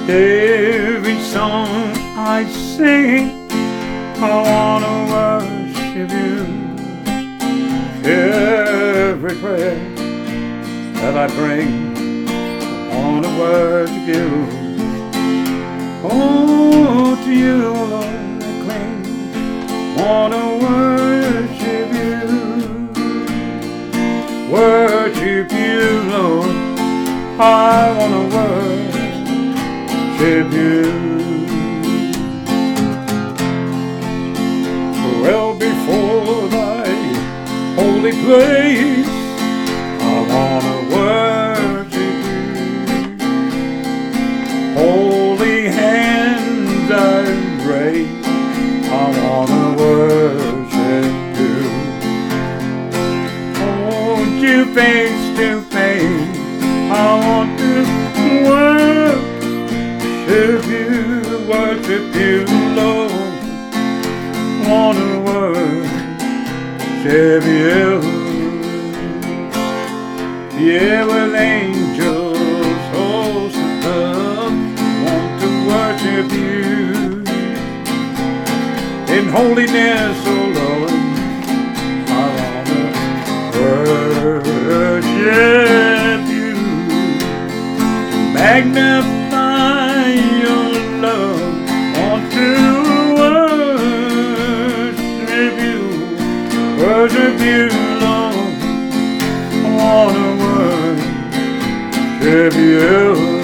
Every song I sing, I wanna worship you. Every prayer that I bring, I wanna worship you. Oh, to you, Lord, I cling, wanna worship you. Worship you, Lord, I wanna worship you. Well, before thy holy place, I wanna worship you. Holy hands I raise, I wanna worship you. Hold you face to face, I want to worship you, Lord. Wanna worship you. Yeah, with angels, hosts above, want to worship you. In holiness, oh Lord, I wanna worship you. Magnify your love, want to worship you, Lord, I wanna worship you.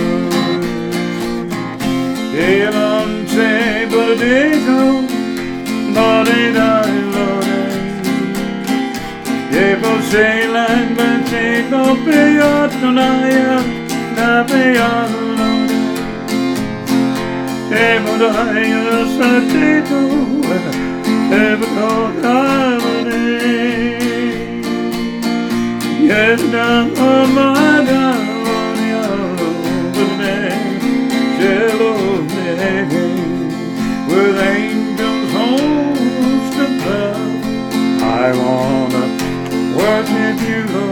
Yeah, I'm saying, but they go, but they die, Lord. Yeah, but say like, but they go, pay out tonight, not pay out, Lord. Yeah, but I just say, do, ever thought I would. Yes, down on my down on your with angels host above, I wanna worship you, Lord.